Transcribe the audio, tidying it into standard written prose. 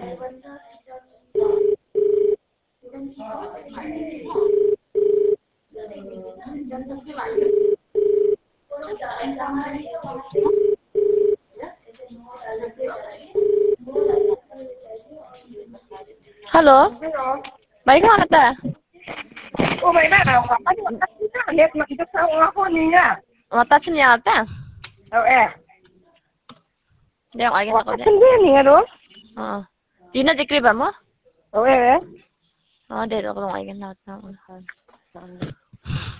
Halo, baik mana ta? Oh, baik mana? Apa ni? Kita lihat mak kita sama apa ni ya? Mata sini apa? Oh Dia lagi nak kerja. Sendiri ni kan? Ah, Tina jekri ba mo? Oh Ah, dia tu kalau lagi nak.